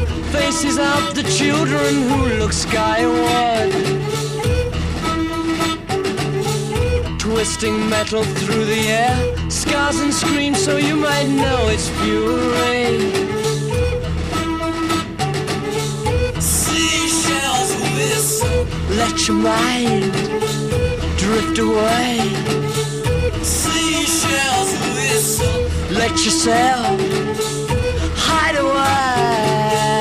Faces out the children who look skyward, twisting metal through the air, scars and screams so you might know it's fury. Seashells whistle, let your mind drift away. Seashells whistle, let yourself hide away.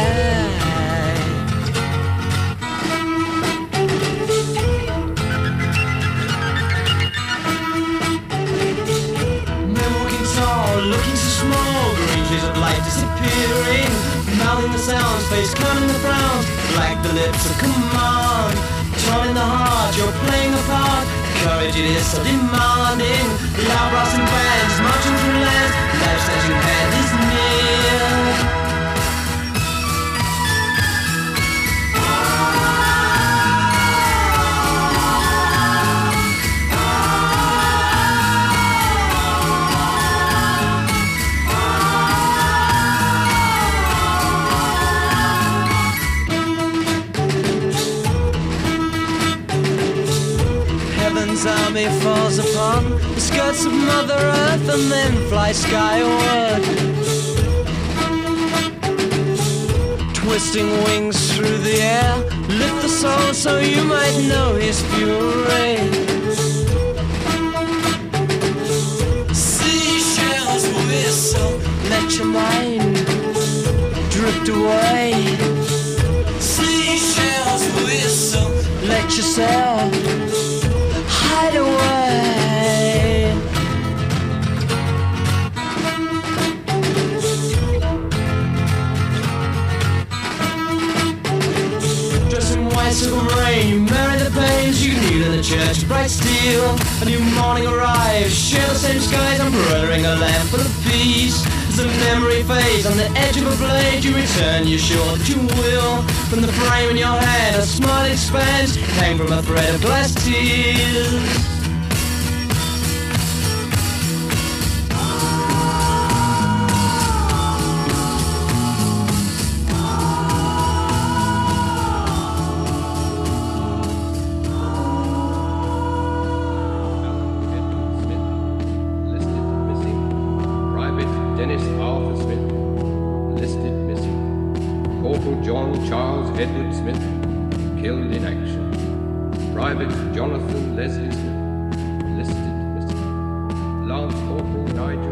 Men walking tall, looking so small, green trees of light disappearing, mouthing the sounds, face counting the frowns, like the lips of command. Torn in the heart, you're playing a part. Courage it is so demanding. Loud brass and bands marching through lands. Life that you had is near. Heaven's army falls upon the skirts of Mother Earth and then fly skyward, twisting wings through the air, lift the soul so you might know his fury. Seashells whistle, let your mind drift away. Seashells whistle, let yourself hide away. Dressed in white silver rain, you marry the pains you need in the church, bright steel. A new morning arrives, share the same skies, I'm brotherring a lamp for the peace. As the memory fades on the edge of a blade, you return, you're sure that you will. From the frame in your hand, a smile expands, hang from a thread of glass tears. Dennis Arthur Smith, listed missing. Corporal John Charles Edward Smith, killed in action. Private Jonathan Leslie Smith, listed missing. Lance Corporal Nigel